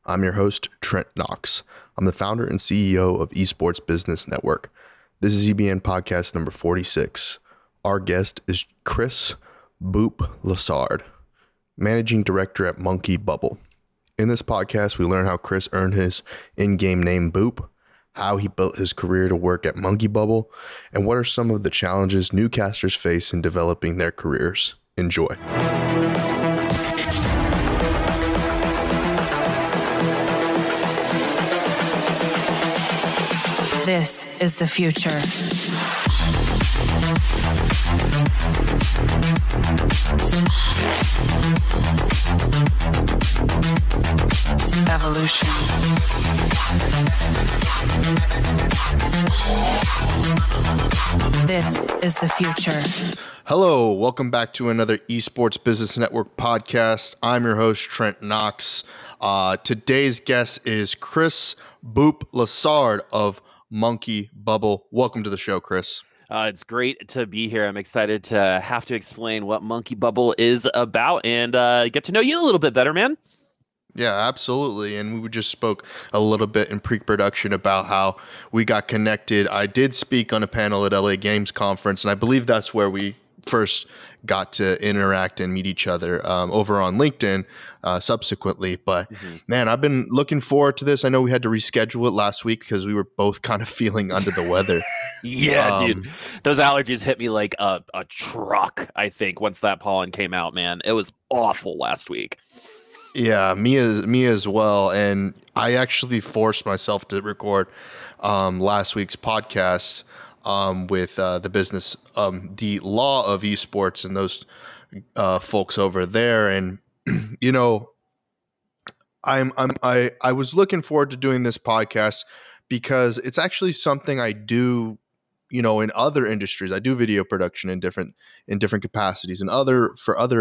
I'm your host, Trent Knox. I'm the founder and CEO of Esports Business Network. This is EBN podcast number 46. Our guest is Chris Boop Lessard, managing director at Monkey Bubble. In this podcast, we learn how Chris earned his in-game name Boop, how he built his career to work at Monkey Bubble, and what are some of the challenges newcasters face in developing their careers. Enjoy. This is the future. Evolution. This is the future. Hello, welcome back to another Esports Business Network podcast. I'm your host, Trent Knox. Today's guest is Chris Boop Lessard of Monkey Bubble. Welcome to the show, Chris. It's great to be here. I'm excited to have to explain what Monkey Bubble is about and get to know you a little bit better, man. Yeah, absolutely. And we just spoke a little bit in pre-production about how we got connected. I did speak on a panel at LA Games Conference, and I believe that's where we first got to interact and meet each other over on LinkedIn subsequently. But man, I've been looking forward to this. I know we had to reschedule it last week because we were both kind of feeling under the weather. Yeah, dude. Those allergies hit me like a truck, I think, once that pollen came out, man. It was awful last week. Yeah, me as well. And I actually forced myself to record last week's podcast with the business, the law of esports and those folks over there. And you know, I was looking forward to doing this podcast because it's actually something I do, you know, in other industries. I do video production in different capacities and other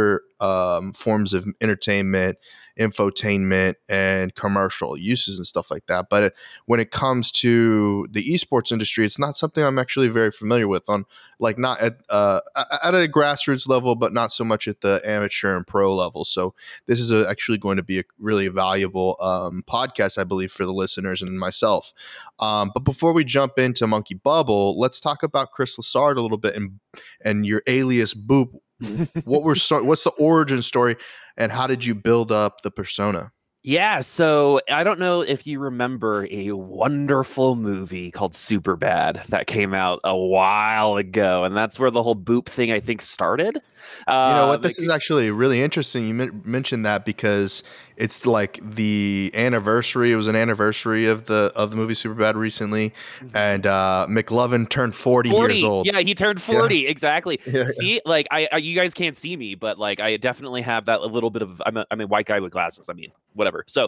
forms of entertainment, infotainment, and commercial uses and stuff like that. But when it comes to the esports industry, it's not something I'm actually very familiar with on, like, not at a grassroots level, but not so much at the amateur and pro level. So this is actually going to be a really valuable podcast, I believe, for the listeners and myself. But before we jump into Monkey Bubble, let's talk about Chris Lessard a little bit and your alias Boop. What's the origin story, and how did you build up the persona? Yeah, so I don't know if you remember a wonderful movie called Superbad that came out a while ago, and that's where the whole Boop thing, I think, started. You know what? This is actually really interesting. You mentioned that because it's like the anniversary. It was an anniversary of the movie Superbad recently, and McLovin turned 40 years old. Yeah, he turned 40. Yeah. Exactly. Yeah. See, like I you guys can't see me, but like I definitely have that little bit of. I'm a white guy with glasses. I mean, whatever. So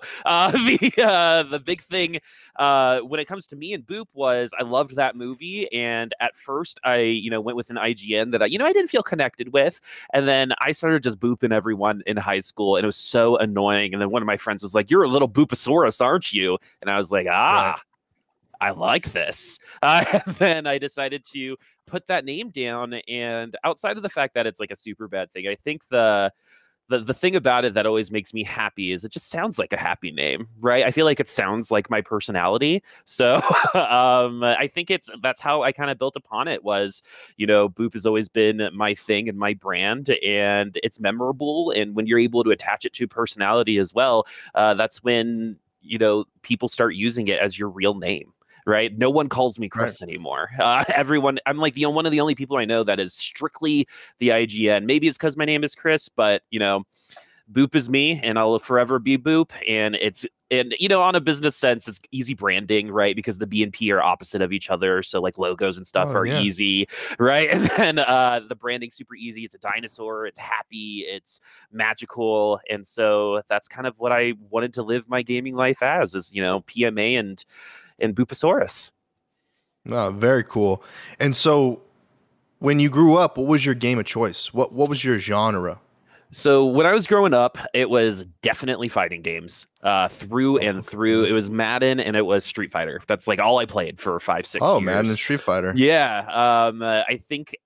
the big thing when it comes to me and Boop was I loved that movie, and at first I went with an IGN that I didn't feel connected with, and then I started just booping everyone in high school, and it was so annoying. And then one of my friends was like, "You're a little Booposaurus, aren't you?" And I was like, right. I like this. And then I decided to put that name down. And outside of the fact that it's like a super bad thing, I think the thing about it that always makes me happy is it just sounds like a happy name, right? I feel like it sounds like my personality. So I think that's how I kind of built upon it was, Boop has always been my thing and my brand, and it's memorable. And when you're able to attach it to personality as well, that's when, people start using it as your real name. Right. No one calls me Chris anymore. Everyone. I'm like one of the only people I know that is strictly the IGN. Maybe it's because my name is Chris, but Boop is me, and I'll forever be Boop. And on a business sense, it's easy branding, right? Because the B and P are opposite of each other. So like logos and stuff are easy, right? And then the branding's super easy. It's a dinosaur. It's happy. It's magical. And so that's kind of what I wanted to live my gaming life as is, PMA and Booposaurus. Oh, very cool. And so when you grew up, what was your game of choice? What was your genre? So when I was growing up, it was definitely fighting games through and through. It was Madden and it was Street Fighter. That's like all I played for 5-6 years. Oh, Madden and Street Fighter. Yeah. I think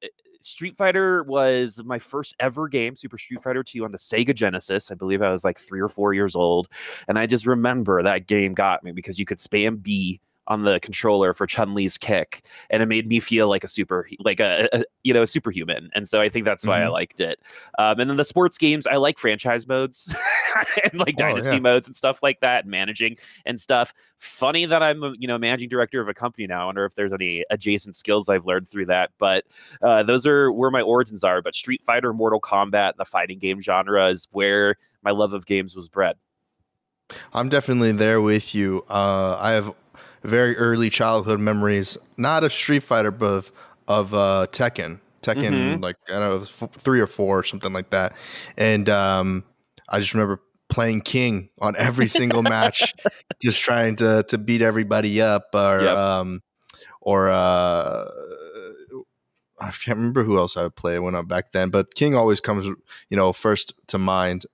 Street Fighter was my first ever game, Super Street Fighter 2 on the Sega Genesis. I believe I was like 3 or 4 years old. And I just remember that game got me because you could spam B on the controller for Chun-Li's kick, and it made me feel like a superhuman. And so I think that's why I liked it. And then the sports games, I like franchise modes and like dynasty modes and stuff like that, and managing and stuff. Funny that I'm managing director of a company now. I wonder if there's any adjacent skills I've learned through that, but those are where my origins are. But Street Fighter, Mortal Kombat, the fighting game genre is where my love of games was bred. I'm definitely there with you. I have very early childhood memories, not of Street Fighter, but of Tekken. Like, I don't know, it was 3 or 4 or something like that. And I just remember playing King on every single match, just trying to beat everybody up, or I can't remember who else I would play when I'm back then, but King always comes, first to mind.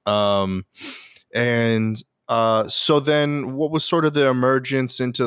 So then what was sort of the emergence into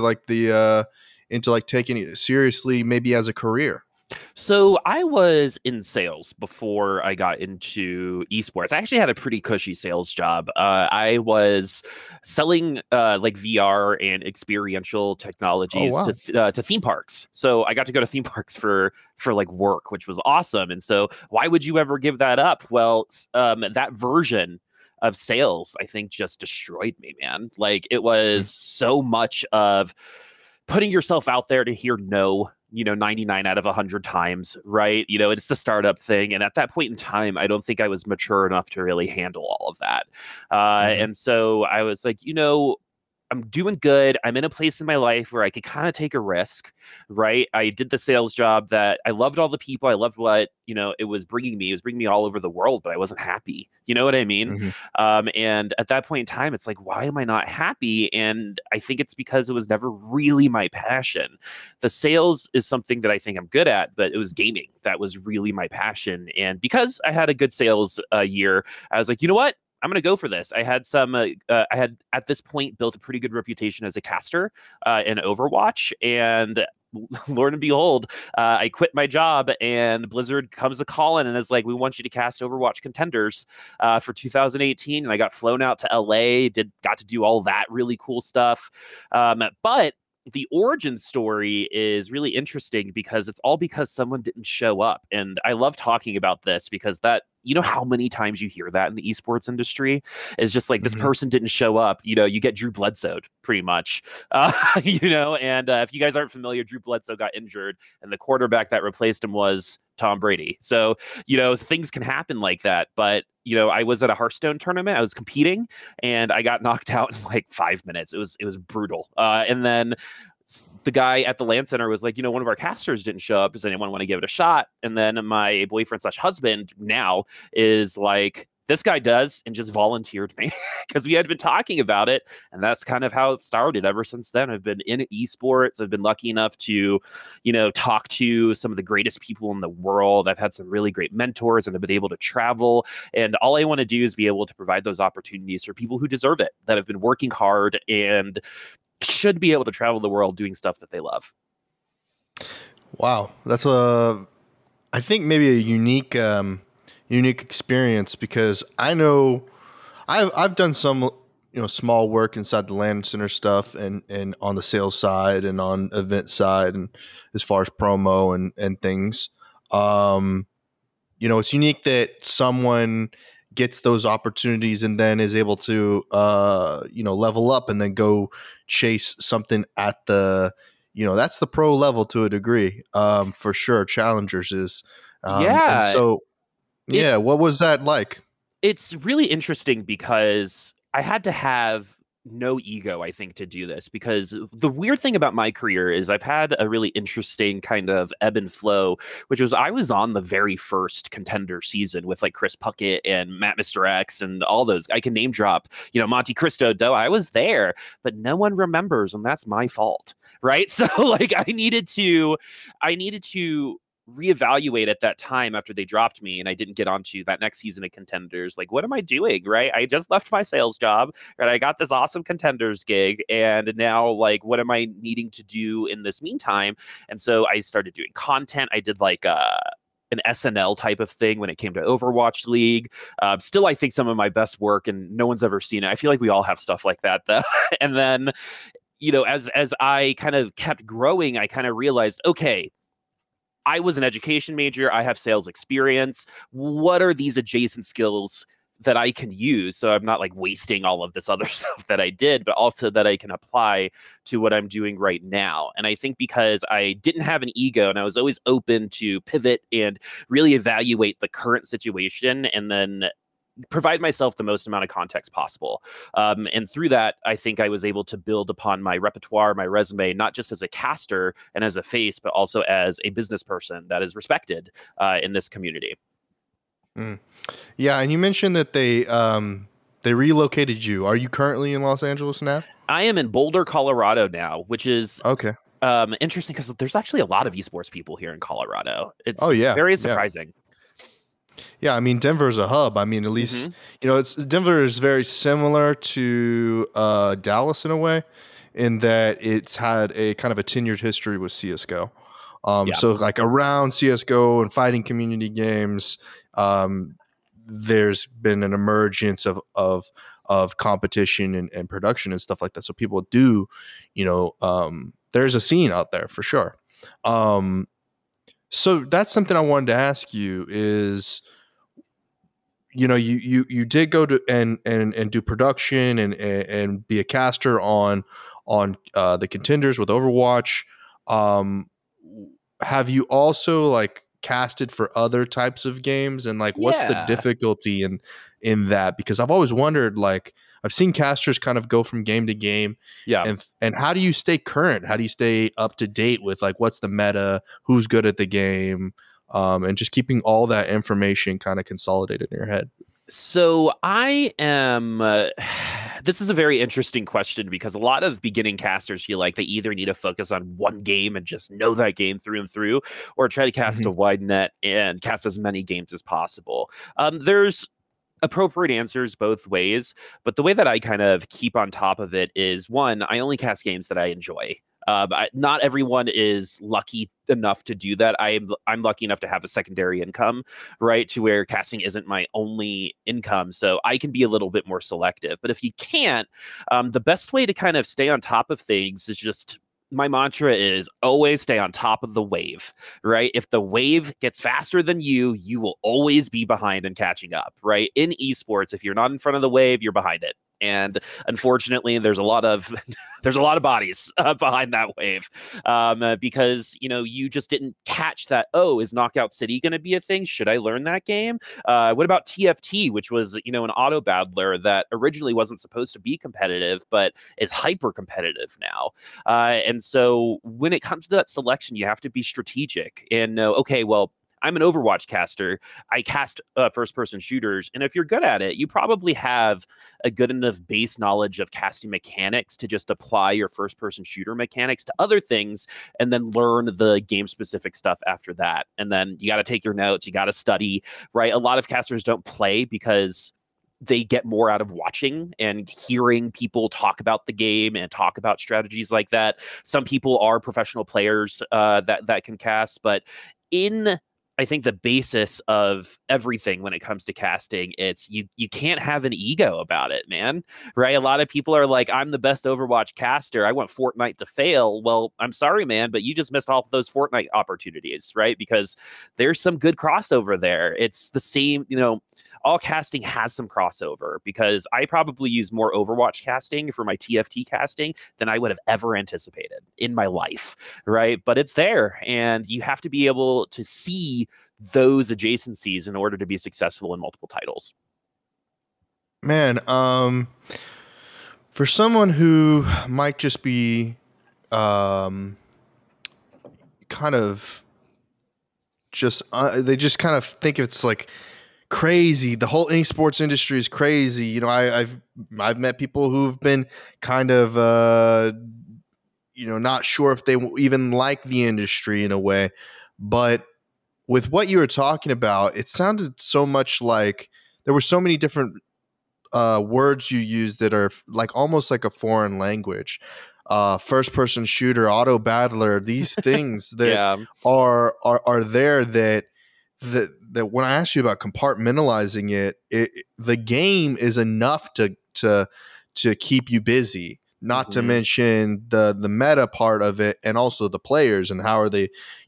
taking it seriously, maybe as a career? So I was in sales before I got into esports. I actually had a pretty cushy sales job. I was selling like VR and experiential technologies to theme parks. So I got to go to theme parks for like work, which was awesome. And so why would you ever give that up? Well, that version of sales, I think, just destroyed me, man. Like, it was so much of putting yourself out there to hear no, 99 out of 100 times, right? It's the startup thing. And at that point in time, I don't think I was mature enough to really handle all of that. And so I was like, I'm doing good. I'm in a place in my life where I could kind of take a risk, right? I did the sales job that I loved all the people. I loved what, it was bringing me. It was bringing me all over the world, but I wasn't happy. You know what I mean? And at that point in time, it's like, why am I not happy? And I think it's because it was never really my passion. The sales is something that I think I'm good at, but it was gaming that was really my passion. And because I had a good sales year, I was like, you know what? I'm going to go for this. I had at this point built a pretty good reputation as a caster in Overwatch, and Lord and behold, I quit my job, and Blizzard comes a calling and is like, we want you to cast Overwatch Contenders for 2018. And I got flown out to LA, got to do all that really cool stuff. But the origin story is really interesting because it's all because someone didn't show up. And I love talking about this because how many times you hear that in the esports industry is just like, this person didn't show up. You get Drew Bledsoe pretty much, and if you guys aren't familiar, Drew Bledsoe got injured and the quarterback that replaced him was Tom Brady. So, things can happen like that. But, I was at a Hearthstone tournament. I was competing and I got knocked out in like 5 minutes. It was brutal. And then the guy at the LAN center was like, one of our casters didn't show up. Does anyone want to give it a shot? And then my boyfriend/husband now is like, this guy does, and just volunteered me because we had been talking about it. And that's kind of how it started. Ever since then, I've been in esports. I've been lucky enough to, talk to some of the greatest people in the world. I've had some really great mentors and I've been able to travel. And all I want to do is be able to provide those opportunities for people who deserve it, that have been working hard and should be able to travel the world doing stuff that they love. Wow. That's I think maybe a unique experience, because I know I've done some small work inside the LAN center stuff and on the sales side and on event side, and as far as promo and things. It's unique that someone gets those opportunities and then is able to level up and then go chase something at the that's the pro level to a degree, for sure. Challengers is and so what was that like? It's really interesting because I had to have no ego, I think, to do this, because the weird thing about my career is I've had a really interesting kind of ebb and flow, which was I was on the very first Contender season with like Chris Puckett and Matt Mr. X and all those. I can name drop, Monte Cristo Doe. I was there, but no one remembers, and that's my fault, right? So like I needed to reevaluate at that time after they dropped me and I didn't get onto that next season of Contenders. Like, what am I doing? Right. I just left my sales job and I got this awesome Contenders gig. And now, like, what am I needing to do in this meantime? And so I started doing content. I did like an SNL type of thing when it came to Overwatch League. Still, I think some of my best work, and no one's ever seen it. I feel like we all have stuff like that, though. And then, as I kind of kept growing, I kind of realized, okay, I was an education major. I have sales experience. What are these adjacent skills that I can use, so I'm not like wasting all of this other stuff that I did, but also that I can apply to what I'm doing right now? And I think because I didn't have an ego and I was always open to pivot and really evaluate the current situation and then provide myself the most amount of context possible. And through that, I think I was able to build upon my repertoire, my resume, not just as a caster and as a face, but also as a business person that is respected in this community. Mm. Yeah, and you mentioned that they relocated you. Are you currently in Los Angeles now? I am in Boulder, Colorado now, which is okay. Interesting because there's actually a lot of esports people here in Colorado. It's yeah, very surprising. Yeah, I mean, Denver is a hub. I mean, at least Denver is very similar to Dallas in a way, in that it's had a kind of a tenured history with CS:GO. So like around CS:GO and fighting community games, there's been an emergence of competition and production and stuff like that. So people do, there's a scene out there for sure. So that's something I wanted to ask you is, you did go to and do production and be a caster on the Contenders with Overwatch. Have you also like casted for other types of games, and like what's the difficulty in that? Because I've always wondered, like I've seen casters kind of go from game to game, and how do you stay current? How do you stay up to date with like what's the meta, who's good at the game, and just keeping all that information kind of consolidated in your head? So I am. This is a very interesting question because a lot of beginning casters feel like they either need to focus on one game and just know that game through and through, or try to cast a wide net and cast as many games as possible. There's appropriate answers both ways, but the way that I kind of keep on top of it is, one, I only cast games that I enjoy. Not everyone is lucky enough to do that. I'm lucky enough to have a secondary income, right, to where casting isn't my only income, so I can be a little bit more selective. But if you can't, the best way to kind of stay on top of things is just, my mantra is always stay on top of the wave, right? If the wave gets faster than you, you will always be behind and catching up, right? In esports, if you're not in front of the wave, you're behind it. And unfortunately, there's a lot of bodies behind that wave because you just didn't catch that. Oh, is Knockout City going to be a thing? Should I learn that game? What about TFT, which was an auto battler that originally wasn't supposed to be competitive, but is hyper competitive now. And so when it comes to that selection, you have to be strategic and know, okay, well, I'm an Overwatch caster. I cast first-person shooters, and if you're good at it, you probably have a good enough base knowledge of casting mechanics to just apply your first-person shooter mechanics to other things, and then learn the game-specific stuff after that. And then you got to take your notes. You got to study, right? A lot of casters don't play because they get more out of watching and hearing people talk about the game and talk about strategies like that. Some people are professional players that can cast, but I think the basis of everything when it comes to casting, it's you can't have an ego about it, man, right? A lot of people are like, I'm the best Overwatch caster. I want Fortnite to fail. Well, I'm sorry, man, but you just missed all of those Fortnite opportunities, right? Because there's some good crossover there. It's the same, all casting has some crossover because I probably use more Overwatch casting for my TFT casting than I would have ever anticipated in my life, right? But it's there, and you have to be able to see those adjacencies in order to be successful in multiple titles. Man, for someone who might just be kind of just they just kind of think it's like crazy. The whole esports industry is crazy. I've met people who've been kind of not sure if they even like the industry in a way. But with what you were talking about, it sounded so much like there were so many different words you used that are like almost like a foreign language. First person shooter, auto battler, these things that are there that when I asked you about compartmentalizing the game is enough to keep you busy. Not to mention the meta part of it, and also the players and how are they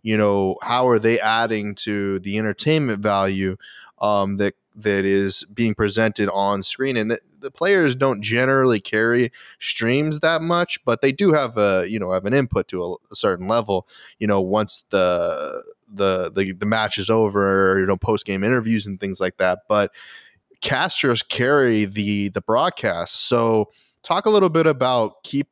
adding to the entertainment value that is being presented on screen. And the players don't generally carry streams that much, but they do have an input to a certain level. Once the match is over, post game interviews and things like that. But casters carry the broadcast. So talk a little bit about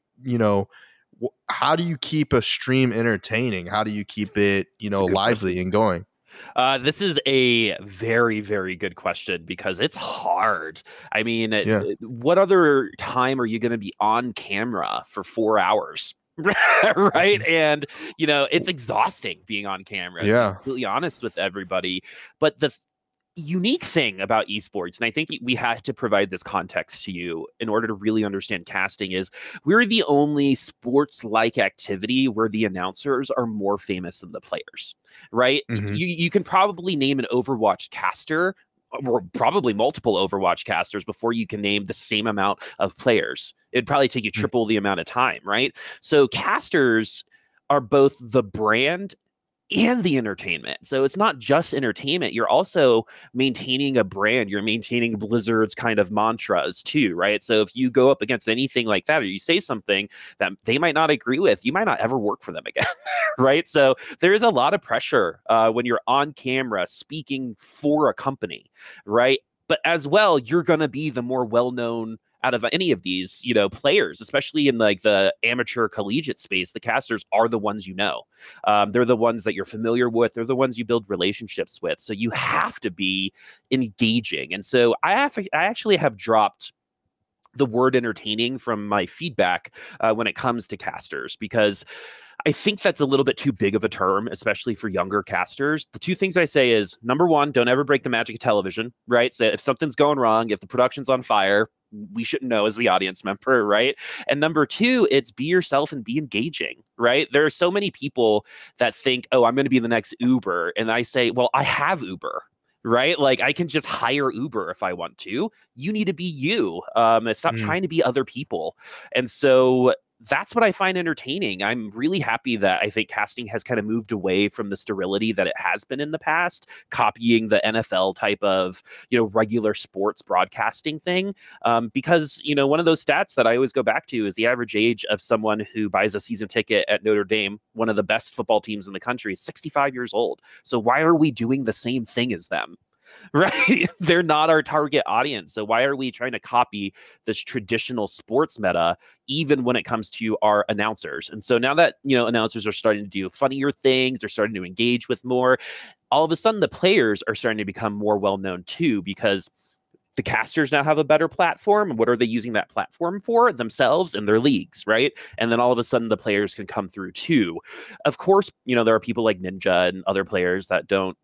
how do you keep a stream entertaining? How do you keep it lively and going? This is a very, very good question because it's hard. I mean, what other time are you going to be on camera for 4 hours? Right. And, it's exhausting being on camera. To be completely honest with everybody. But the unique thing about esports, and I think we had to provide this context to you in order to really understand casting, is we're the only sports-like activity where the announcers are more famous than the players, right? You can probably name an Overwatch caster, or probably multiple Overwatch casters, before you can name the same amount of players. It'd probably take you triple the amount of time, right? So casters are both the brand and the entertainment. So it's not just entertainment. You're also maintaining a brand. You're maintaining Blizzard's kind of mantras too, right? So if you go up against anything like that, or you say something that they might not agree with, you might not ever work for them again, right? So there is a lot of pressure when you're on camera speaking for a company, right? But as well, you're going to be the more well-known out of any of these, players, especially in like the amateur collegiate space. The casters are the ones they're the ones that you're familiar with. They're the ones you build relationships with. So you have to be engaging. And so I actually have dropped the word entertaining from my feedback when it comes to casters, because I think that's a little bit too big of a term, especially for younger casters. The two things I say is, number one, don't ever break the magic of television, right? So if something's going wrong, if the production's on fire, we shouldn't know as the audience member, right? And number two, it's be yourself and be engaging, right? There are so many people that think, oh, I'm going to be the next Uber. And I say, well, I have Uber, right? Like I can just hire Uber if I want to. You need to be you. Stop trying to be other people. And so that's what I find entertaining. I'm really happy that I think casting has kind of moved away from the sterility that it has been in the past, copying the NFL type of, regular sports broadcasting thing. Because, one of those stats that I always go back to is the average age of someone who buys a season ticket at Notre Dame, one of the best football teams in the country, is 65 years old. So why are we doing the same thing as them? Right? They're not our target audience. So why are we trying to copy this traditional sports meta, even when it comes to our announcers? And so now that, announcers are starting to do funnier things, they're starting to engage with more, all of a sudden the players are starting to become more well-known too, because the casters now have a better platform. And what are they using that platform for? Themselves and their leagues, right? And then all of a sudden the players can come through too. Of course, there are people like Ninja and other players that don't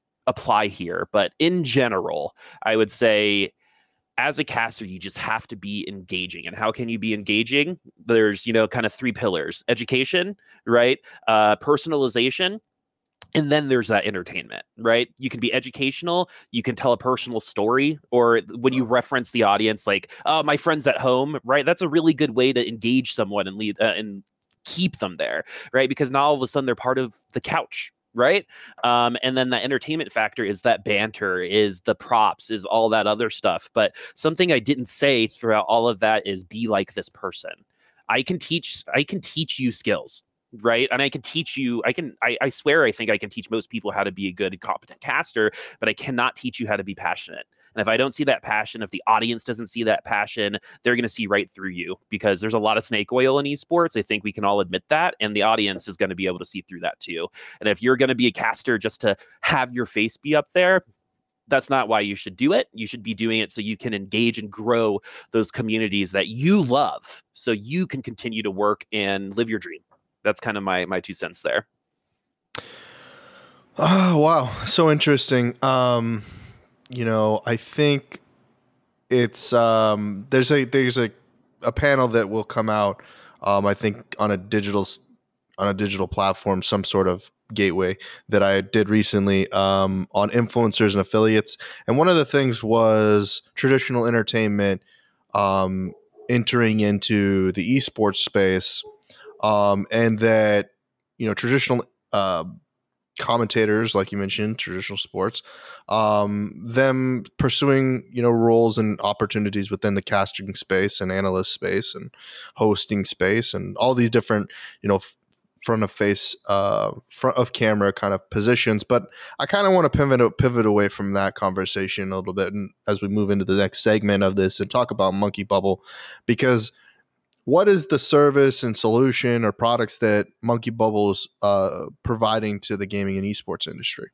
apply here, but in general, I would say as a caster, you just have to be engaging. And how can you be engaging? There's, kind of three pillars: education, right? Personalization. And then there's that entertainment, right? You can be educational. You can tell a personal story, or when you reference the audience, like, oh, my friend's at home, right? That's a really good way to engage someone and lead and keep them there, right? Because now all of a sudden they're part of the couch, right? And then the entertainment factor is that banter, is the props, is all that other stuff. But something I didn't say throughout all of that is be like this person. I can teach you skills, right? And I can teach you, I swear, I think I can teach most people how to be a good, competent caster, but I cannot teach you how to be passionate. And if I don't see that passion, if the audience doesn't see that passion, they're going to see right through you, because there's a lot of snake oil in esports. I think we can all admit that. And the audience is going to be able to see through that too. And if you're going to be a caster just to have your face be up there, that's not why you should do it. You should be doing it so you can engage and grow those communities that you love, so you can continue to work and live your dream. That's kind of my 2 cents there. Oh, wow. So interesting. I think it's there's a panel that will come out, I think on a digital a digital platform, some sort of gateway that I did recently on influencers and affiliates. And one of the things was traditional entertainment entering into the esports space, and that traditional commentators, like you mentioned, traditional sports, them pursuing roles and opportunities within the casting space and analyst space and hosting space and all these different front of camera kind of positions. But I kind of want to pivot away from that conversation a little bit, and as we move into the next segment of this and talk about Monkey Bubble, because what is the service and solution or products that Monkey Bubble is providing to the gaming and esports industry?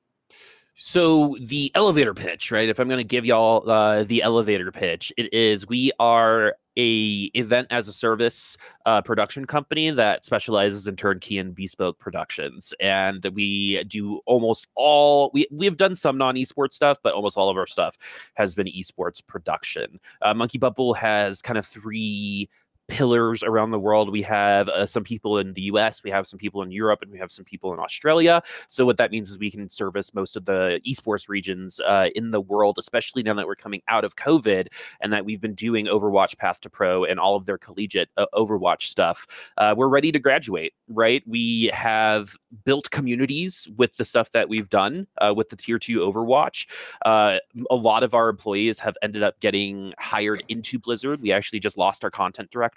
So the elevator pitch, right? If I'm going to give y'all the elevator pitch, it is we are a event as a service production company that specializes in turnkey and bespoke productions, and we do almost all. We've done some non-esports stuff, but almost all of our stuff has been esports production. Monkey Bubble has kind of three pillars around the world. We have some people in the US, we have some people in Europe, and we have some people in Australia. So what that means is we can service most of the esports regions in the world, especially now that we're coming out of COVID and that we've been doing Overwatch Path to Pro and all of their collegiate Overwatch stuff. We're ready to graduate, right? We have built communities with the stuff that we've done with the Tier 2 Overwatch. A lot of our employees have ended up getting hired into Blizzard. We actually just lost our content director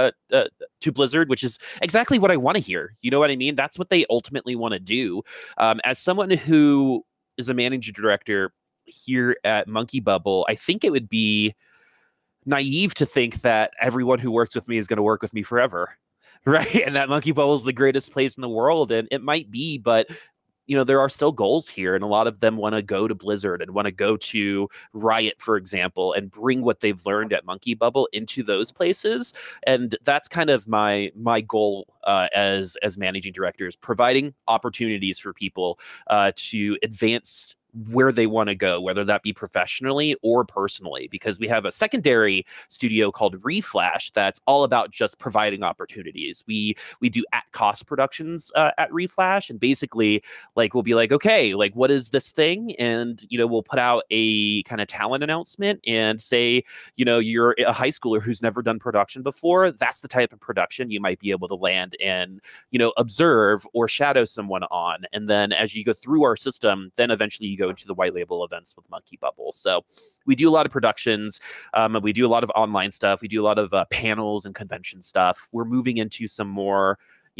to Blizzard, which is exactly what I want to hear. You know what I mean? That's what they ultimately want to do. As someone who is a managing director here at Monkey Bubble, I think it would be naive to think that everyone who works with me is going to work with me forever, right? And that Monkey Bubble is the greatest place in the world, and it might be, but there are still goals here, and a lot of them want to go to Blizzard and want to go to Riot, for example, and bring what they've learned at Monkey Bubble into those places. And that's kind of my goal as managing directors, providing opportunities for people to advance where they want to go, whether that be professionally or personally, because we have a secondary studio called Reflash that's all about just providing opportunities. We do at cost productions at Reflash, and basically we'll be like, okay, what is this thing? And we'll put out a kind of talent announcement and say, you're a high schooler who's never done production before. That's the type of production you might be able to land and observe or shadow someone on. And then as you go through our system, then eventually you go into the white label events with Monkey Bubble. So we do a lot of productions. We do a lot of online stuff. We do a lot of panels and convention stuff. We're moving into some more,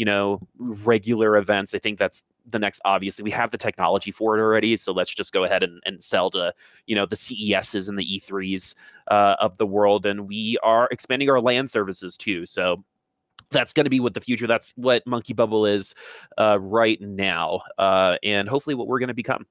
regular events. I think that's the next, obviously. We have the technology for it already. So let's just go ahead and sell to, the CESs and the E3s of the world. And we are expanding our LAN services too. So that's going to be what the future, that's what Monkey Bubble is right now. And hopefully what we're going to become.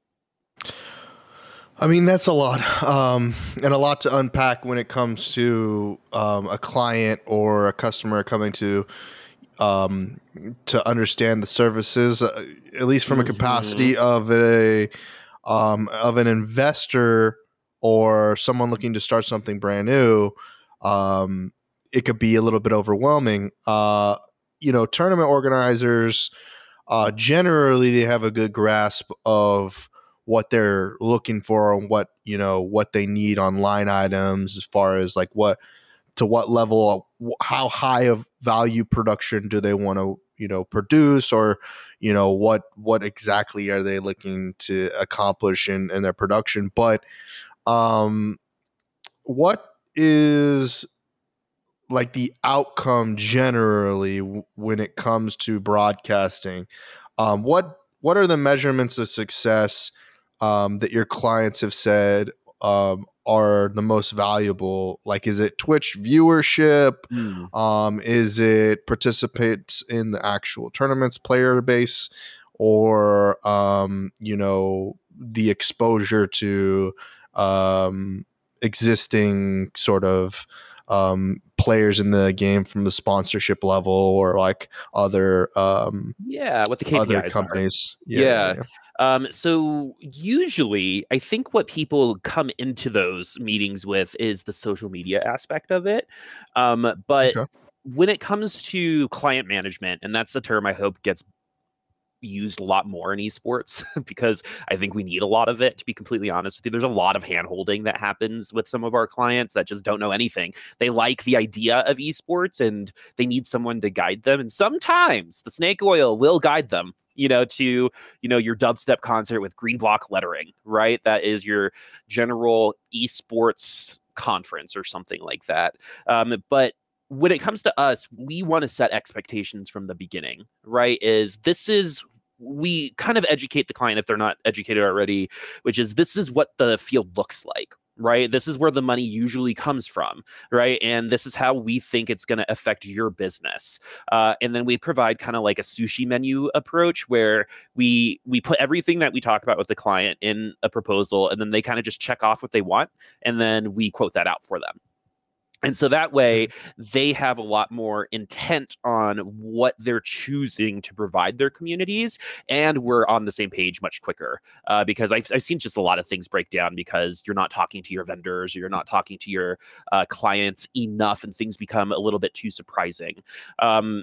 I mean, that's a lot, and a lot to unpack when it comes to a client or a customer coming to understand the services, at least from a capacity of an investor or someone looking to start something brand new. It could be a little bit overwhelming. Tournament organizers generally they have a good grasp of what they're looking for and what they need on line items, as far as what level, how high of value production do they want to produce, or what exactly are they looking to accomplish in their production. But what is the outcome generally when it comes to broadcasting? What are the measurements of success that your clients have said are the most valuable? Is it Twitch viewership? Is it participants in the actual tournaments player base, or the exposure to existing sort of players in the game from the sponsorship level, or other what the KPIs other companies are. Yeah. So usually I think what people come into those meetings with is the social media aspect of it. But when it comes to client management, and that's a term I hope gets used a lot more in esports because I think we need a lot of it, to be completely honest with you. There's a lot of hand holding that happens with some of our clients that just don't know anything. They like the idea of esports and they need someone to guide them. And sometimes the snake oil will guide them, to, your dubstep concert with green block lettering, right? That is your general esports conference or something like that. But when it comes to us, we want to set expectations from the beginning, right? We kind of educate the client if they're not educated already, which is this is what the field looks like, right? This is where the money usually comes from, right? And this is how we think it's going to affect your business. And then we provide kind of like a sushi menu approach where we put everything that we talk about with the client in a proposal, and then they kind of just check off what they want, and then we quote that out for them. And so that way they have a lot more intent on what they're choosing to provide their communities. And we're on the same page much quicker because I've seen just a lot of things break down because you're not talking to your vendors, or you're not talking to your clients enough, and things become a little bit too surprising. And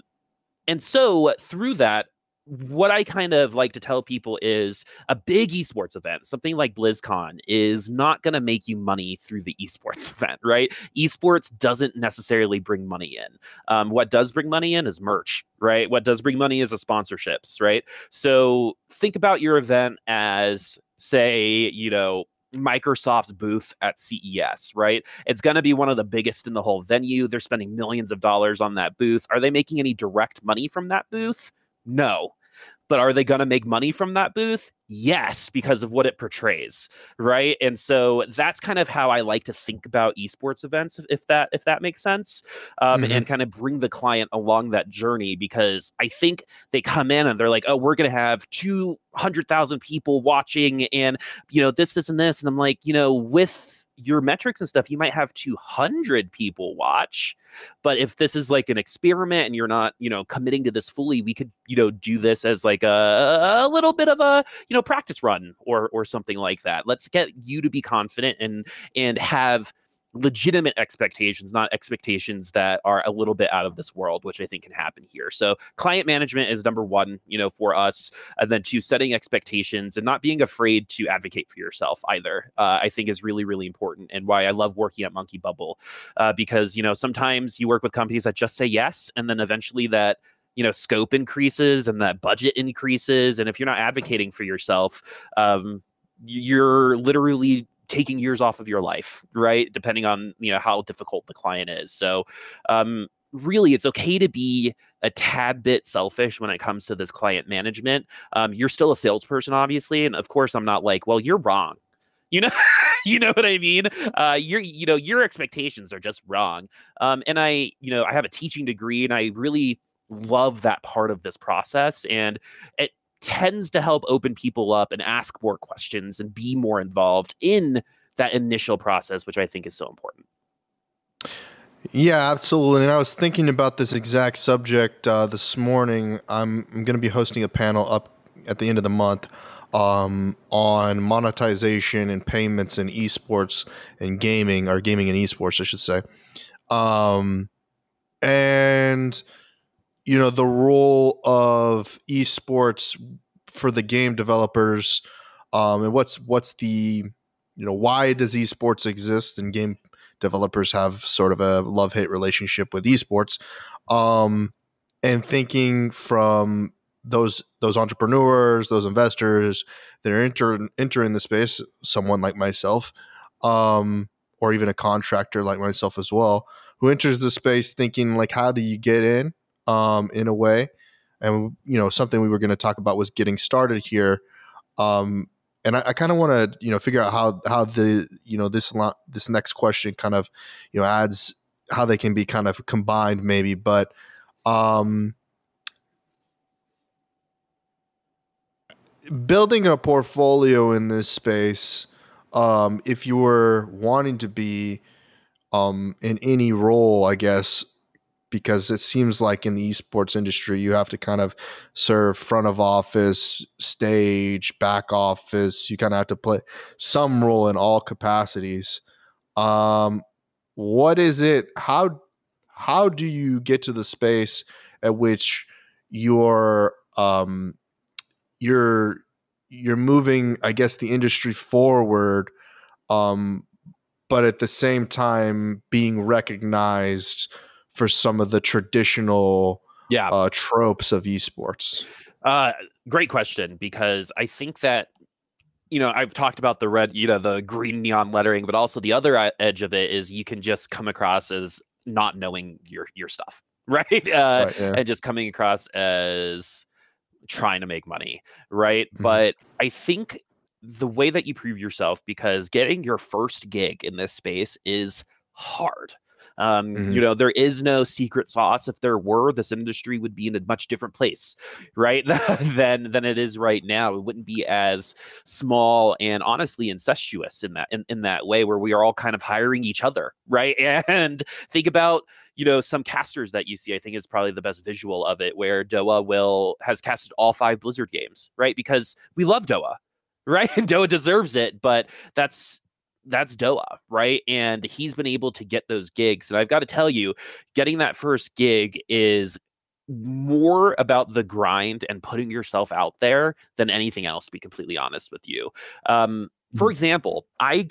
so through that, what I kind of like to tell people is a big esports event, something like BlizzCon, is not going to make you money through the esports event, right? Esports doesn't necessarily bring money in. What does bring money in is merch, right? What does bring money is the sponsorships, right? So think about your event as, say, Microsoft's booth at CES, right? It's going to be one of the biggest in the whole venue. They're spending millions of dollars on that booth. Are they making any direct money from that booth? No. But are they going to make money from that booth? Yes, because of what it portrays, right? And so that's kind of how I like to think about esports events, if that makes sense, and kind of bring the client along that journey, because I think they come in and they're like, oh, we're going to have 200,000 people watching, and this and this, and I'm like, with your metrics and stuff, you might have 200 people watch. But if this is like an experiment and you're not, committing to this fully, we could, do this as like a little bit of a, practice run or something like that. Let's get you to be confident and have legitimate expectations, not expectations that are a little bit out of this world, which I think can happen here. So client management is number one, for us. And then two, setting expectations and not being afraid to advocate for yourself either, I think is really, really important, and why I love working at Monkey Bubble, because, sometimes you work with companies that just say yes, and then eventually that, scope increases and that budget increases. And if you're not advocating for yourself, you're literally taking years off of your life, right? Depending on, how difficult the client is. So really, it's okay to be a tad bit selfish when it comes to this client management. You're still a salesperson, obviously. And of course, I'm not like, well, you're wrong. You know what I mean? Your expectations are just wrong. And I have a teaching degree, and I really love that part of this process. And it tends to help open people up and ask more questions and be more involved in that initial process, which I think is so important. Yeah, absolutely. And I was thinking about this exact subject this morning. I'm going to be hosting a panel up at the end of the month on monetization and payments in esports and gaming, or gaming and esports, I should say. And the role of esports for the game developers, and what's the, why does esports exist, and game developers have sort of a love-hate relationship with esports, and thinking from those entrepreneurs, those investors that are entering the space, someone like myself, or even a contractor like myself as well, who enters the space thinking like, how do you get in a way? And something we were going to talk about was getting started here. And I kind of want to figure out how the this next question kind of adds, how they can be kind of combined maybe, but building a portfolio in this space, if you were wanting to be in any role, I guess, because it seems like in the esports industry, you have to kind of serve front of office, stage, back office. You kind of have to play some role in all capacities. What is it? How how do you get to the space at which you're you're moving, I guess, the industry forward, but at the same time being recognized for some of the traditional tropes of esports? Great question, because I think that, I've talked about the red, the green neon lettering, but also the other edge of it is you can just come across as not knowing your stuff, right? Right, yeah. And just coming across as trying to make money, right? Mhm. But I think the way that you prove yourself, because getting your first gig in this space is hard. Mhm. There is no secret sauce. If there were, this industry would be in a much different place, right? than it is right now. It wouldn't be as small and honestly incestuous in that way, where we are all kind of hiring each other, right? And think about some casters that you see. I think is probably the best visual of it, where Doa has casted all 5 Blizzard games, right? Because we love Doa, right? And Doa deserves it, but that's Doa, right? And he's been able to get those gigs. And I've got to tell you, getting that first gig is more about the grind and putting yourself out there than anything else, to be completely honest with you. For example,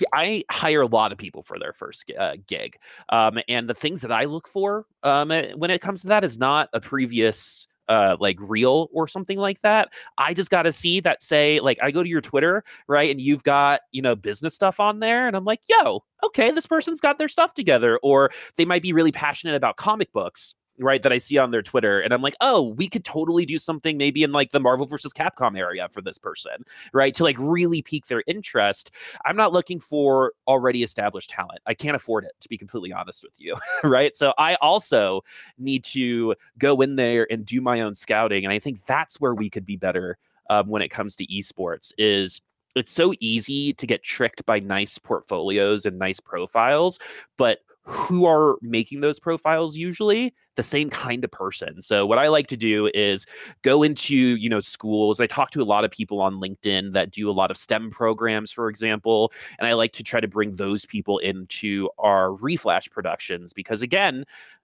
I hire a lot of people for their first gig. And the things that I look for when it comes to that is not a previous like reel or something like that. I just got to see that, say, like, I go to your Twitter, right? And you've got, business stuff on there. And I'm like, yo, okay, this person's got their stuff together. Or they might be really passionate about comic books, right, that I see on their Twitter. And I'm like, oh, we could totally do something maybe in like the Marvel versus Capcom area for this person, right? To like really pique their interest. I'm not looking for already established talent. I can't afford it, to be completely honest with you, right? So I also need to go in there and do my own scouting. And I think that's where we could be better when it comes to esports. Is it's so easy to get tricked by nice portfolios and nice profiles, but who are making those profiles? Usually the same kind of person. So what I like to do is go into, schools. I talk to a lot of people on LinkedIn that do a lot of STEM programs, for example, and I like to try to bring those people into our Reflash productions, because again,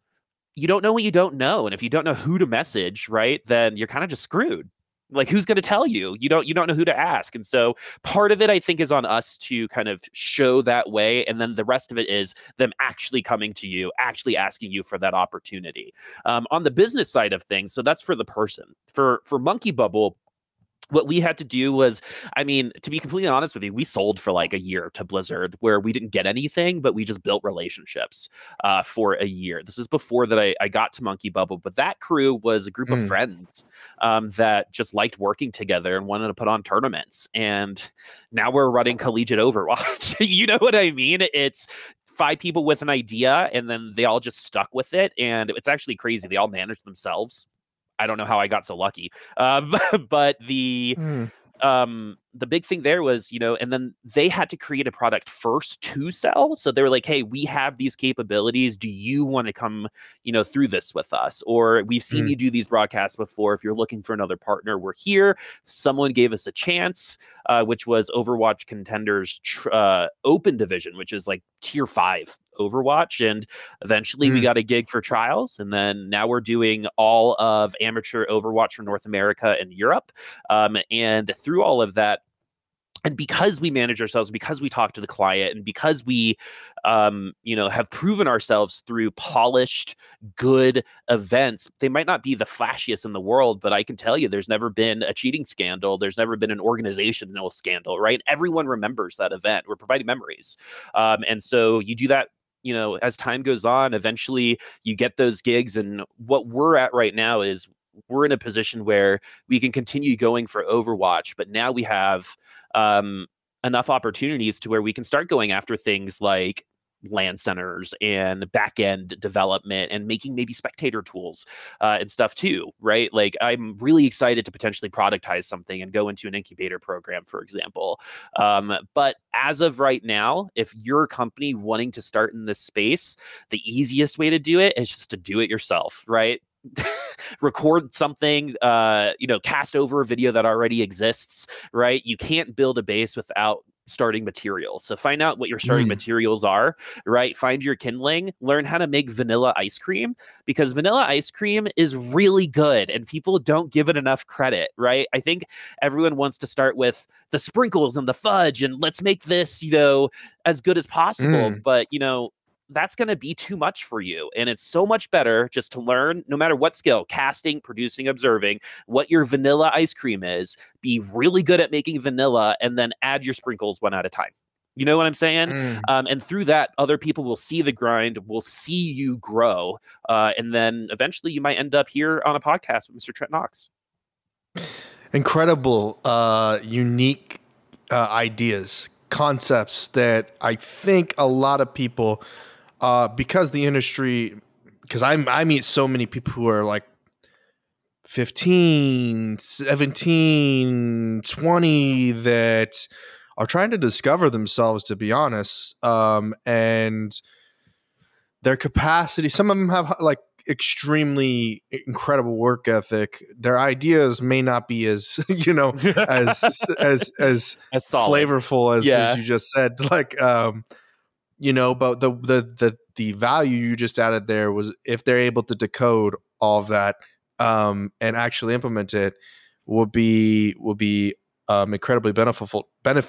you don't know what you don't know. And if you don't know who to message, right, then you're kind of just screwed. Like, who's going to tell you? You don't know who to ask. And so part of it, I think, is on us to kind of show that way. And then the rest of it is them actually coming to you, actually asking you for that opportunity. On the business side of things, so that's for the person. For Monkey Bubble, what we had to do was, I mean, to be completely honest with you, we sold for like a year to Blizzard, where we didn't get anything, but we just built relationships for a year. This is before that I got to Monkey Bubble, but that crew was a group of friends that just liked working together and wanted to put on tournaments. And now we're running collegiate Overwatch. You know what I mean? It's 5 people with an idea, and then they all just stuck with it. And it's actually crazy. They all manage themselves. I don't know how I got so lucky. But the big thing there was, and then they had to create a product first to sell. So they were like, hey, we have these capabilities. Do you want to come, through this with us? Or we've seen you do these broadcasts before. If you're looking for another partner, we're here. Someone gave us a chance, which was Overwatch Contenders Open Division, which is like tier 5 Overwatch. And eventually we got a gig for trials. And then now we're doing all of amateur Overwatch for North America and Europe. And through all of that, and because we manage ourselves, because we talk to the client, and because we, have proven ourselves through polished, good events, they might not be the flashiest in the world, but I can tell you there's never been a cheating scandal. There's never been an organizational scandal, right? Everyone remembers that event. We're providing memories. And so you do that, as time goes on, eventually you get those gigs. And what we're at right now is we're in a position where we can continue going for Overwatch, but now we have enough opportunities to where we can start going after things like LAN centers and back-end development and making maybe spectator tools and stuff too, right? Like, I'm really excited to potentially productize something and go into an incubator program, for example. But as of right now, if you're a company wanting to start in this space, the easiest way to do it is just to do it yourself, right? Record something, cast over a video that already exists, right? You can't build a base without starting materials. So find out what your starting Mm. materials are, right? Find your kindling, learn how to make vanilla ice cream, because vanilla ice cream is really good and people don't give it enough credit, right? I think everyone wants to start with the sprinkles and the fudge and let's make this, as good as possible. Mm. But, that's going to be too much for you. And it's so much better just to learn, no matter what skill, casting, producing, observing, what your vanilla ice cream is, be really good at making vanilla, and then add your sprinkles one at a time. You know what I'm saying? Mm. And through that, other people will see the grind, will see you grow. And then eventually you might end up here on a podcast with Mr. Trent Knox. Incredible, unique ideas, concepts that I think a lot of people, because the industry, because I meet so many people who are like 15, 17, 20 that are trying to discover themselves, to be honest. And their capacity, some of them have like extremely incredible work ethic. Their ideas may not be as, as As solid. flavorful as Yeah. you just said. Like, but the value you just added there was, if they're able to decode all of that, and actually implement it, will be incredibly beneficial,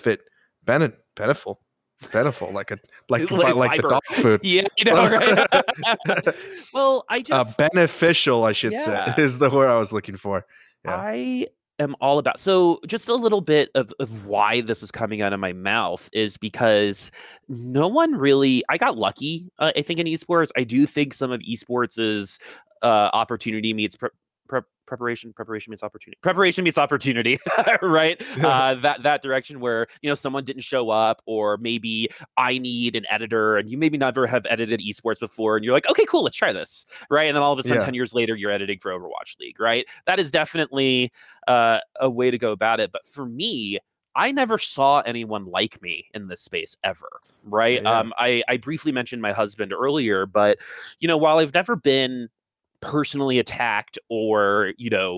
like the dog food. Yeah, right? Well, I just beneficial, I should say, is the word I was looking for. Yeah. I am all about, so just a little bit of why this is coming out of my mouth is because no one really, I got lucky, I think, in esports. I do think some of esports is opportunity meets preparation meets opportunity, right? That direction where, someone didn't show up, or maybe I need an editor and you maybe never have edited esports before, and you're like, okay, cool, let's try this, right? And then all of a sudden, 10 years later, you're editing for Overwatch League, right? That is definitely a way to go about it. But for me, I never saw anyone like me in this space ever, right? Yeah. I briefly mentioned my husband earlier, but, while I've never been personally attacked or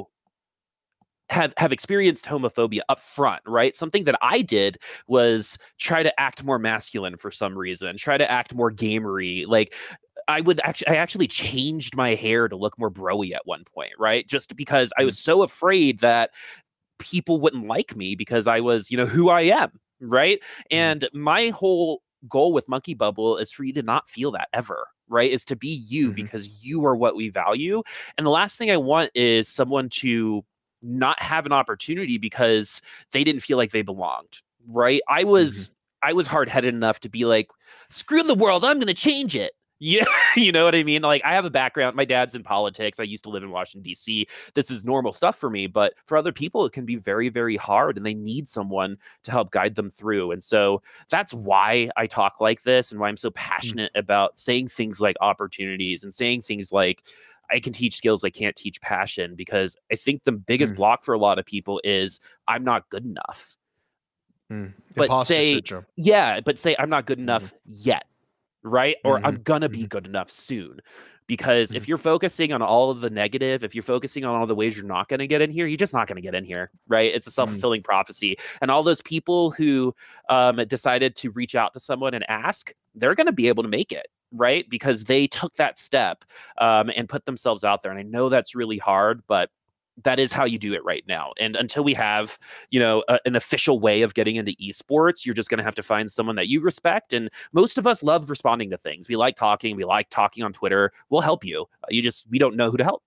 have experienced homophobia up front, right? Something that I did was try to act more masculine for some reason, try to act more gamery. Like, I actually changed my hair to look more broy at one point, right? Just because I was so afraid that people wouldn't like me because I was, who I am, right? And my whole goal with Monkey Bubble is for you to not feel that ever, right? Is to be you, because you are what we value. And the last thing I want is someone to not have an opportunity because they didn't feel like they belonged, right? I was hard-headed enough to be like, screw the world, I'm going to change it. Yeah, you know what I mean? Like, I have a background. My dad's in politics. I used to live in Washington, D.C. This is normal stuff for me. But for other people, it can be very, very hard, and they need someone to help guide them through. And so that's why I talk like this, and why I'm so passionate about saying things like opportunities and saying things like, I can teach skills, I can't teach passion, because I think the biggest block for a lot of people is, I'm not good enough. But say I'm not good enough yet. Right? Or I'm gonna be good enough soon. Because if you're focusing on all of the negative, if you're focusing on all the ways you're not going to get in here, you're just not going to get in here, right? It's a self-fulfilling prophecy. And all those people who decided to reach out to someone and ask, they're going to be able to make it, right? Because they took that step and put themselves out there. And I know that's really hard, but that is how you do it right now. And until we have, an official way of getting into esports, you're just going to have to find someone that you respect. And most of us love responding to things. We like talking. We like talking on Twitter. We'll help you. We don't know who to help.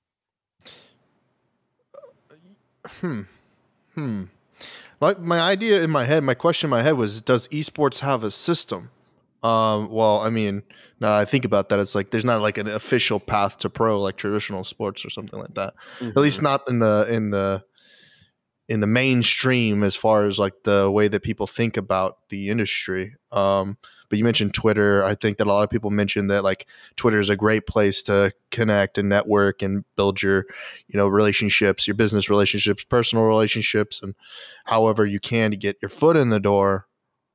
Like, my idea in my head, my question in my head was, does esports have a system? Well, I mean, now I think about that, it's like there's not like an official path to pro like traditional sports or something like that. At least not in the mainstream, as far as like the way that people think about the industry. But you mentioned Twitter. I think that a lot of people mention that like Twitter is a great place to connect and network and build your, relationships, your business relationships, personal relationships, and however you can to get your foot in the door.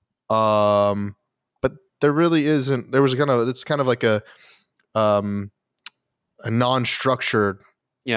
There really isn't. It's kind of like a non-structured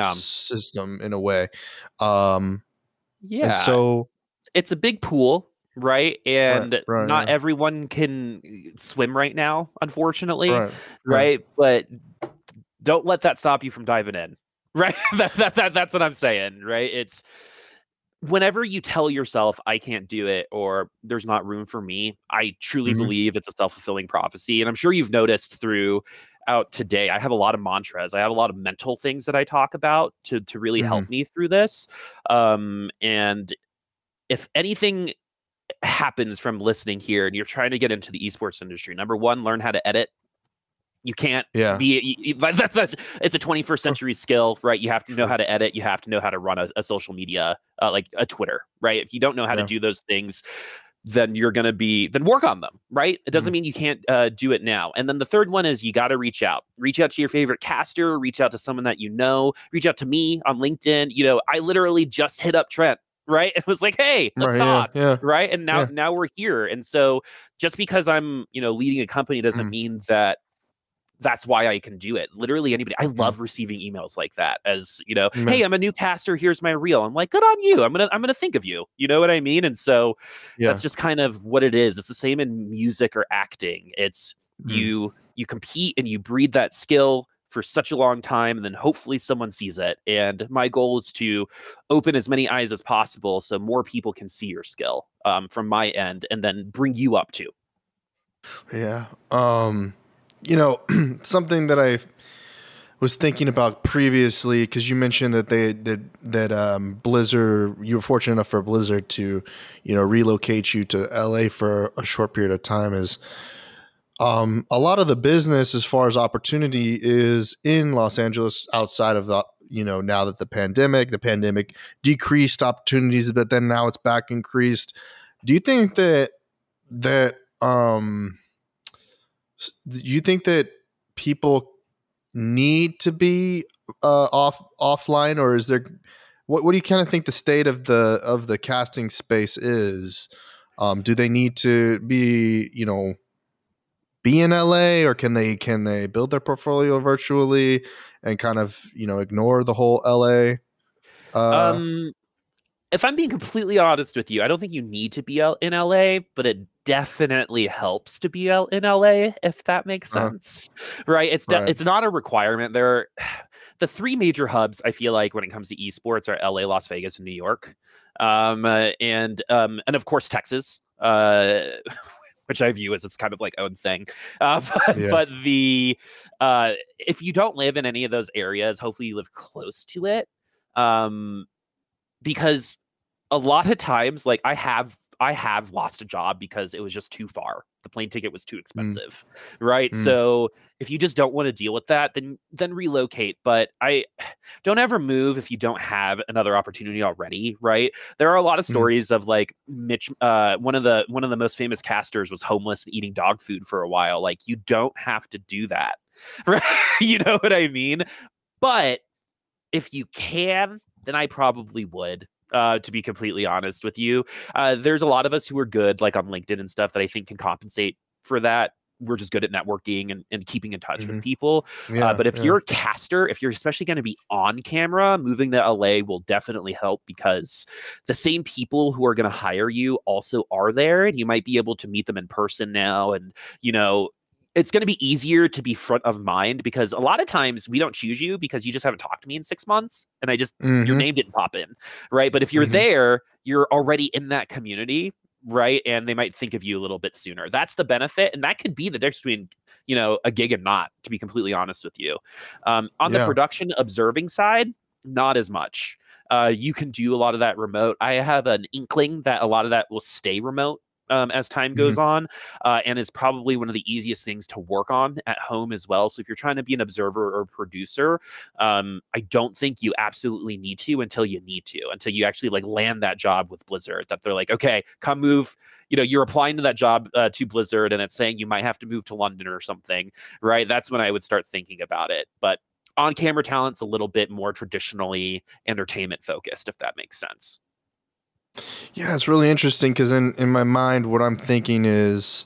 system in a way. And so it's a big pool, right? And right, not yeah. everyone can swim right now, unfortunately, Right, right. right? But don't let that stop you from diving in, right? That's what I'm saying, right? It's whenever you tell yourself I can't do it or there's not room for me, I truly Mhm, believe it's a self-fulfilling prophecy. And I'm sure you've noticed throughout today, I have a lot of mantras. I have a lot of mental things that I talk about to really help mhm, me through this. And if anything happens from listening here and you're trying to get into the esports industry, number one, learn how to edit. You can't yeah. be that's it's a 21st century skill, right? You have to know how to edit, you have to know how to run a social media, like a Twitter, right? If you don't know how to Yeah. do those things, then then work on them, right? It doesn't Mhm, mean you can't do it now. And then the third one is you got to reach out to your favorite caster, reach out to someone that you know, reach out to me on LinkedIn. I literally just hit up Trent, right? It was like, hey, let's right, yeah, talk, yeah, right? And now yeah. now we're here. And so just because I'm leading a company doesn't Mhm, mean that that's why I can do it. Literally anybody. I mhm. love receiving emails like that as, Yeah, hey, I'm a new caster, here's my reel. I'm like, good on you. I'm gonna think of you. You know what I mean? And so yeah. that's just kind of what it is. It's the same in music or acting. It's Mhm. you compete and you breed that skill for such a long time and then hopefully someone sees it. And my goal is to open as many eyes as possible so more people can see your skill from my end and then bring you up too. Yeah. Something that I was thinking about previously, because you mentioned that Blizzard, you were fortunate enough for Blizzard to, relocate you to LA for a short period of time, is a lot of the business as far as opportunity is in Los Angeles outside of the, now that the pandemic decreased opportunities, but then now it's back increased. Do you think that do you think that people need to be offline, or is there what do you kind of think the state of the casting space is? Do they need to be in LA, or can they build their portfolio virtually and kind of ignore the whole LA? Um if I'm being completely honest with you, I don't think you need to be out in LA, but it definitely helps to be out in LA, if that makes Uh, sense. Right? right. It's not a requirement. The three major hubs I feel like when it comes to esports are LA, Las Vegas, and New York, and of course Texas. Which I view as its kind of like own thing, but Yeah. but the if you don't live in any of those areas, hopefully you live close to it, um, because a lot of times, like I have lost a job because it was just too far. The plane ticket was too Mm, expensive, right? mm, So if you just don't want to deal with that, then relocate. But I don't ever move if you don't have another opportunity already, right? There are a lot of mm. stories of like Mitch. One of the most famous casters was homeless and eating dog food for a while. Like you don't have to do that, right? You know what I mean? But if you can, then I probably would. To be completely honest with you, there's a lot of us who are good, like on LinkedIn and stuff, that I think can compensate for that. We're just good at networking and keeping in touch with Mhm. people. Yeah, But if yeah. you're a caster, if you're especially going to be on camera, moving to LA will definitely help because the same people who are going to hire you also are there, and you might be able to meet them in person now. And you know, it's going to be easier to be front of mind because a lot of times we don't choose you because you just haven't talked to me in 6 months and your Mhm, name didn't pop in, right? But if you're mhm. there, you're already in that community, right? And they might think of you a little bit sooner. That's the benefit, and that could be the difference between a gig and not. To be completely honest with you, on the Yeah. production observing side, not as much. You can do a lot of that remote. I have an inkling that a lot of that will stay remote as time goes Mhm, on, and it's probably one of the easiest things to work on at home as well. So if you're trying to be an observer or producer, I don't think you absolutely need to until you need to, until you actually like land that job with Blizzard. That they're like, okay, come move. You're applying to that job to Blizzard, and it's saying you might have to move to London or something, right? That's when I would start thinking about it. But on camera talent's a little bit more traditionally entertainment focused, if that makes sense. Yeah, it's really interesting because in my mind, what I'm thinking is,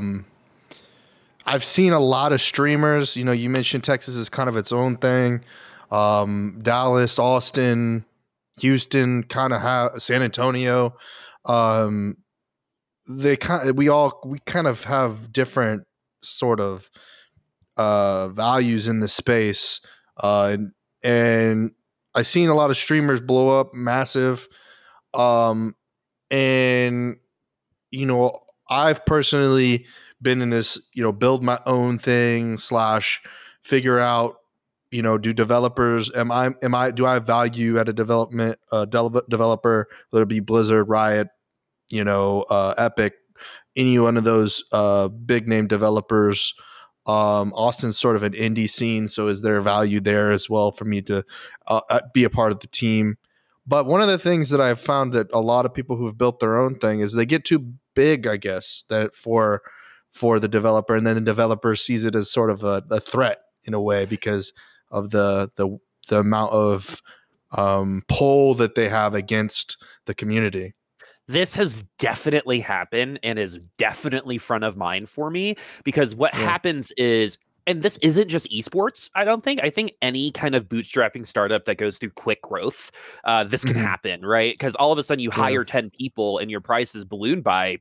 I've seen a lot of streamers. You mentioned Texas is kind of its own thing. Dallas, Austin, Houston, kind of San Antonio. Um, we kind of have different sort of values in the space, and I've seen a lot of streamers blow up massive, and I've personally been in this, build my own thing / figure out, do developers, do I have value at a developer, whether it be Blizzard, Riot, Epic, any one of those big name developers. Austin's sort of an indie scene, so is there value there as well for me to be a part of the team? But one of the things that I've found that a lot of people who've built their own thing is they get too big, I guess, that for the developer, and then the developer sees it as sort of a threat in a way because of the amount of pull that they have against the community. This has definitely happened and is definitely front of mind for me, because what happens is, and this isn't just esports, I don't think. I think any kind of bootstrapping startup that goes through quick growth, this can happen, right? Because all of a sudden you hire 10 people and your price is ballooned by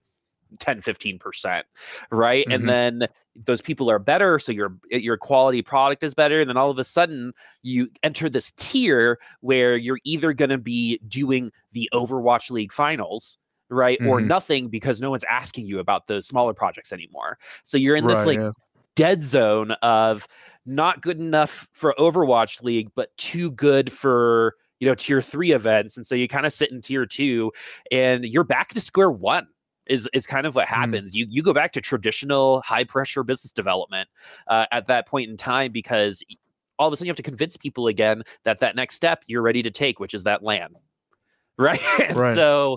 10-15%, right? And then those people are better, so your quality product is better, and then all of a sudden you enter this tier where you're either going to be doing the Overwatch League finals, right, or nothing, because no one's asking you about those smaller projects anymore. So you're in this dead zone of not good enough for Overwatch League, but too good for tier 3 events, and so you kind of sit in tier 2 and you're back to square one. Is kind of what happens. You go back to traditional high pressure business development at that point in time, because all of a sudden you have to convince people again that next step you're ready to take, which is that land. Right. So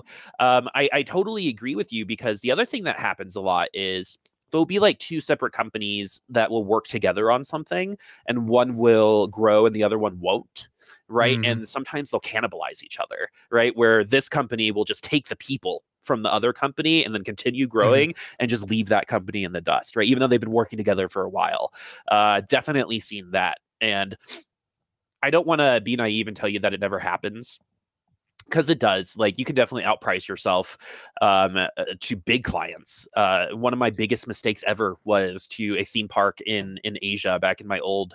I totally agree with you, because the other thing that happens a lot is there'll be like two separate companies that will work together on something, and one will grow and the other one won't. Right. And sometimes they'll cannibalize each other. Right. Where this company will just take the people from the other company and then continue growing and just leave that company in the dust, right? Even though they've been working together for a while. Definitely seen that. And I don't want to be naive and tell you that it never happens, because it does. Like, you can definitely outprice yourself to big clients. One of my biggest mistakes ever was to a theme park in Asia back in my old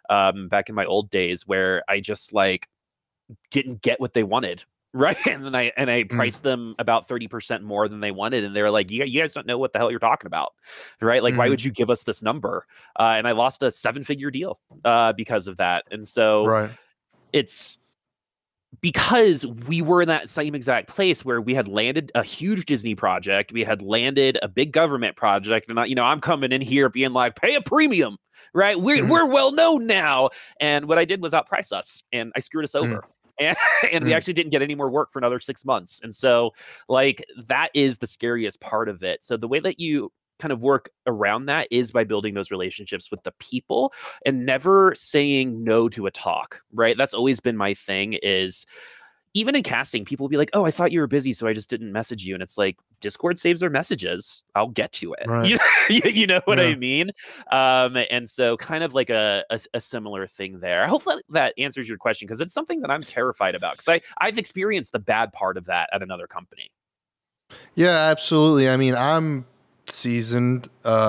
days, where I just didn't get what they wanted. Right. And then I priced them about 30% more than they wanted. And they were like, you guys don't know what the hell you're talking about. Right. Like, why would you give us this number? And I lost a 7-figure deal because of that. And so it's because we were in that same exact place where we had landed a huge Disney project. We had landed a big government project. And I'm coming in here being like, pay a premium. Right. We're well known now. And what I did was outprice us, and I screwed us over. And we actually didn't get any more work for another 6 months. And so that is the scariest part of it. So the way that you kind of work around that is by building those relationships with the people and never saying no to a talk, right? That's always been my thing. Is even in casting, people will be like, oh, I thought you were busy, so I just didn't message you. And it's like, Discord saves their messages. I'll get to it. Right. You know what I mean? And so kind of like a similar thing there. Hopefully that answers your question, because it's something that I'm terrified about, because I've experienced the bad part of that at another company. Yeah, absolutely. I mean, I'm seasoned.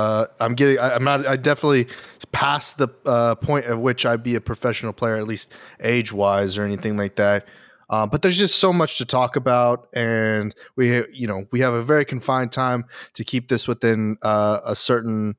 I definitely past the point at which I'd be a professional player, at least age-wise or anything like that. But there's just so much to talk about, and we have a very confined time to keep this within a certain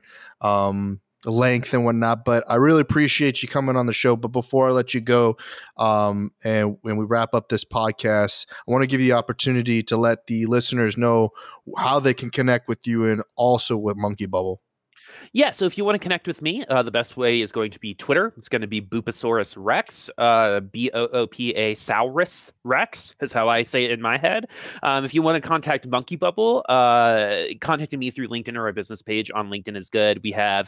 length and whatnot. But I really appreciate you coming on the show. But before I let you go, and when we wrap up this podcast, I want to give you the opportunity to let the listeners know how they can connect with you and also with Monkey Bubble. Yeah, so if you want to connect with me, the best way is going to be Twitter. It's going to be Boopasaurus Rex, Boopa Saurus Rex is how I say it in my head. If you want to contact Monkey Bubble, contacting me through LinkedIn or our business page on LinkedIn is good. We have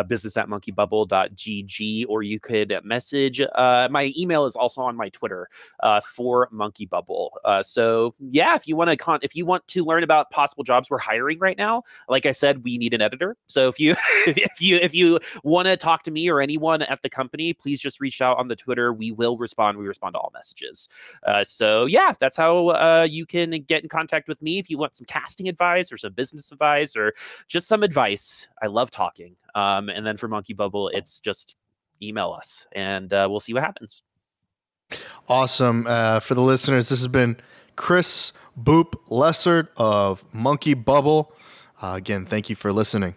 business@monkeybubble.gg, or you could message. My email is also on my Twitter for Monkey Bubble. So yeah, if you want to learn about possible jobs we're hiring right now, like I said, we need an editor. So if you if you want to talk to me or anyone at the company, please just reach out on the Twitter. We will respond. We respond to all messages. So yeah, that's how you can get in contact with me if you want some casting advice or some business advice or just some advice. I love talking. And then for Monkey Bubble, it's just email us and we'll see what happens. Awesome. For the listeners, this has been Chris Boop Lessard of Monkey Bubble. Again, thank you for listening.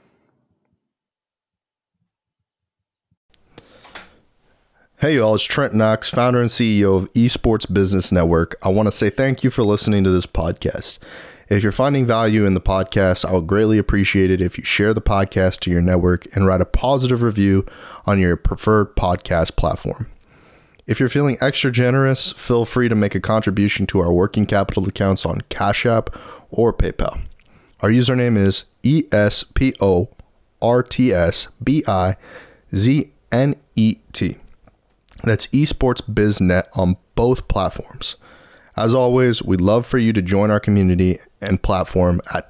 Hey y'all, it's Trent Knox, founder and CEO of Esports Business Network. I want to say thank you for listening to this podcast. If you're finding value in the podcast, I would greatly appreciate it if you share the podcast to your network and write a positive review on your preferred podcast platform. If you're feeling extra generous, feel free to make a contribution to our working capital accounts on Cash App or PayPal. Our username is ESPORTSBIZNET. That's Esports BizNet on both platforms. As always, we'd love for you to join our community and platform at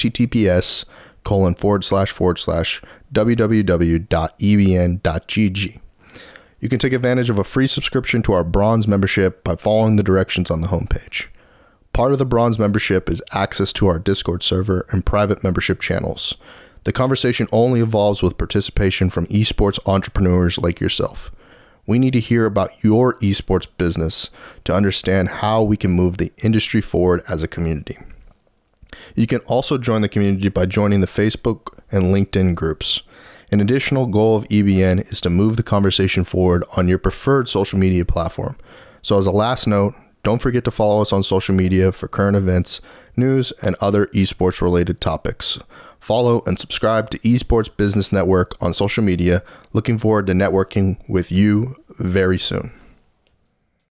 https://www.ebn.gg. You can take advantage of a free subscription to our Bronze membership by following the directions on the homepage. Part of the Bronze membership is access to our Discord server and private membership channels. The conversation only evolves with participation from esports entrepreneurs like yourself. We need to hear about your esports business to understand how we can move the industry forward as a community. You can also join the community by joining the Facebook and LinkedIn groups. An additional goal of EBN is to move the conversation forward on your preferred social media platform. So as a last note, don't forget to follow us on social media for current events, news, and other esports related topics. Follow and subscribe to Esports Business Network on social media. Looking forward to networking with you very soon.